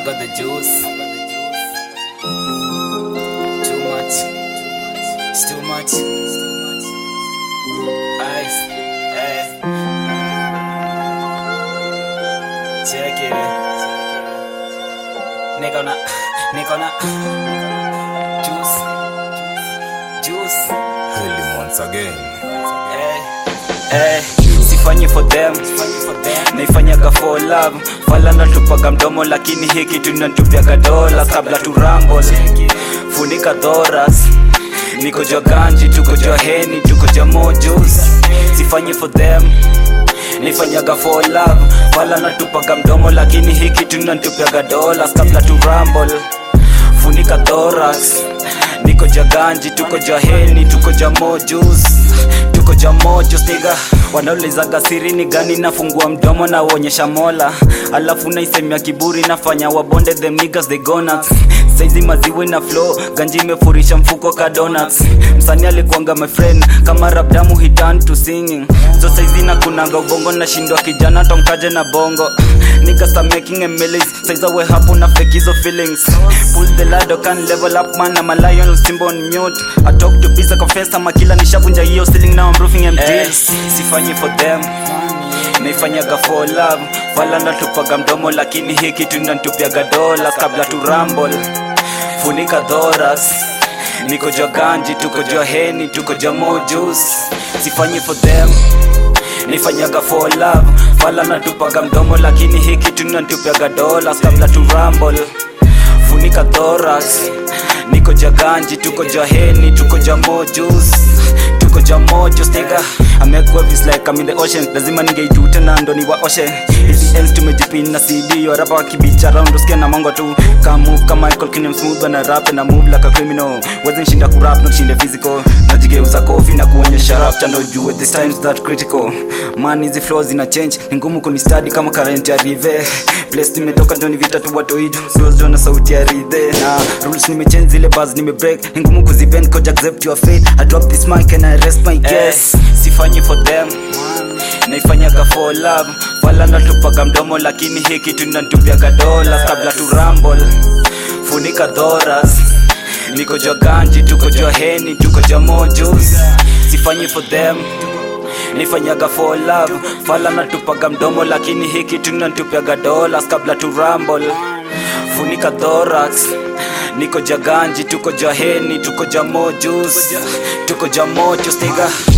I got the juice. Too much. It's too much. Ice. Check it. Nigga na. Juice. Him once again. Sifanyi for them, naifanyaga for love. Fala natupaga mdomo lakini hiki tunatupiaga dola kabla tu rumble. Funika thoras, niko jua ganji, tuko jua heni, tuko jua mojus. Sifanyi for them, naifanyaga for love. Fala natupaga mdomo lakini hiki tunatupiaga dola kabla tu rumble. Funika thoras, niko jua ganji, tuko jua heni, tuko jua mojus. Tuko jua mojus nigga. Wanaulizaga siri ni gani, nafungua mdomo na uonyesha mola. Alafu naisemia kiburi, nafanya wabonde them niggas they gonna. Saizi maziwe na flow, ganji imefurisha mfuko ka donuts. Msanii alikuanga my friend, kama rap damu he turned to singing. So saizi na kunanga ubongo, na shindwa kijana tomkaje na bongo. Niggas start making MLAs, saiza we hapo na fake hizo feelings. Pull the ladder, can level up man, I'm a lion who's simple on mute. I talk to peace, I confess, I'm a killer, nishavunja hiyo ceiling, now I'm roofing empty. Sifanyi for them, naifanyaga for love. Fala natupaga mdomo lakini hiki tunatupiaga dola kabla tu rumble. Funika thoras, niko jua ganji, tuko jua heni, tuko jua mojus. Sifanyi for them, naifanyaga for love. Fala natupaga mdomo lakini hiki tunatupiaga dola kabla tu rumble. Funika thoras, niko jua ganji, tuko jua heni, tuko jua mojus. Tuko jua mojus nigga. I make waves like I'm in the ocean. Lazima ningeituta na ndo ni waoshe. Hizi ends tumejipin na CD. Yo rapa wakibicha round usikia na mango tu. Move kama Michael Kinyam smooth na rap and I move like a criminal. Wezi nshinda kurap, not shinde physical. Najigeuza kofi na kuonyesha rap chando juu this time's that critical. Man hizi flows ina change. Ni ngumu kunistudy kama current ya rive. Place nimetoka ndo ni vita tu watoidu. Siwezi jona sauti ya ridhe. Na rules nimechange zile bars nimebreak. Ni ngumu kuzibend koja accept your fate. I drop this mic and I rest my case. Sifanyi for them, naifanyaga for love. Fala natupaga mdomo lakini hiki tunatupiaga dola kabla tu rumble. Funika thoras, niko jua ganji, tuko jua heni, tuko jua mojus. Sifanyi for them, naifanyaga for love. Fala natupaga mdomo lakini hiki tunatupiaga dola kabla tu rumble. Funika thorax, niko jua ganji, tuko jua heni, tuko jua mojus. Tuko jua mojus nigga.